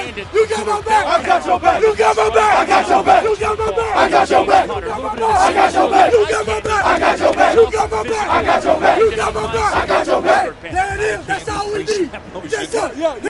back. You got my back. I got your back. You got my back. I got your back. You got my back. I got your back. I got your back. You got my back. I got your back. You got my back. I got your back. You got my back. I got your back. There it is. That's all we need. Yes, sir. Yeah.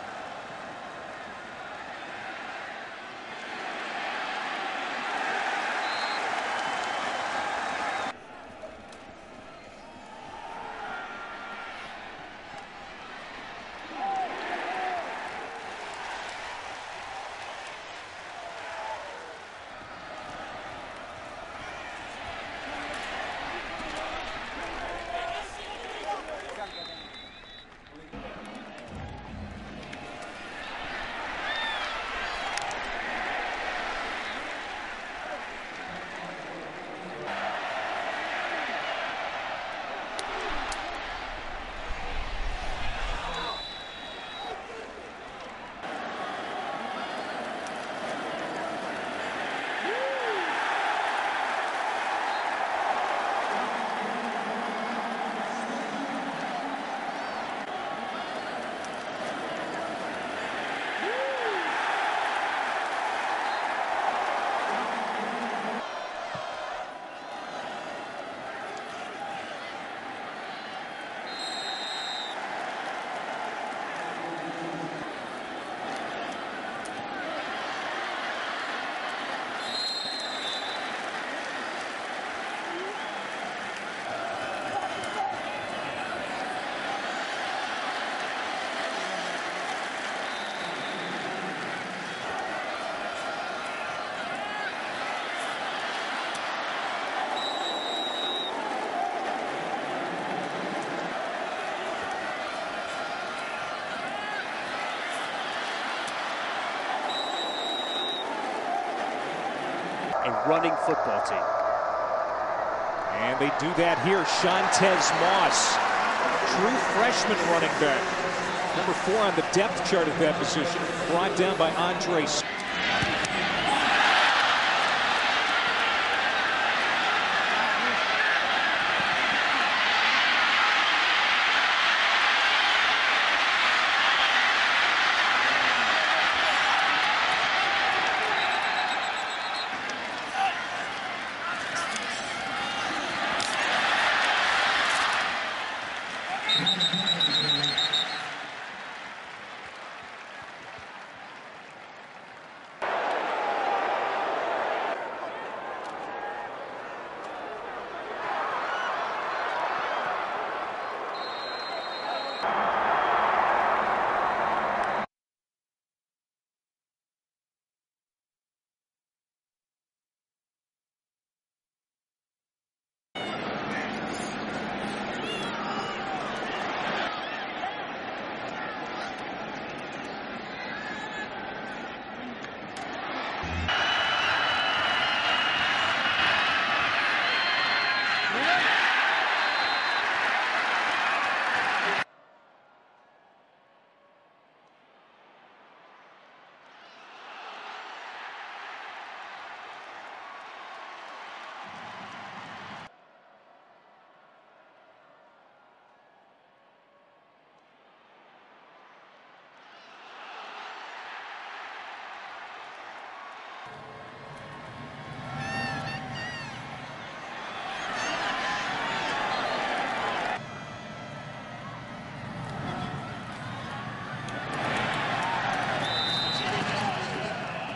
A running football team. And they do that here. Shontez Moss, true freshman running back. Number 4 on the depth chart at that position, brought down by Andre.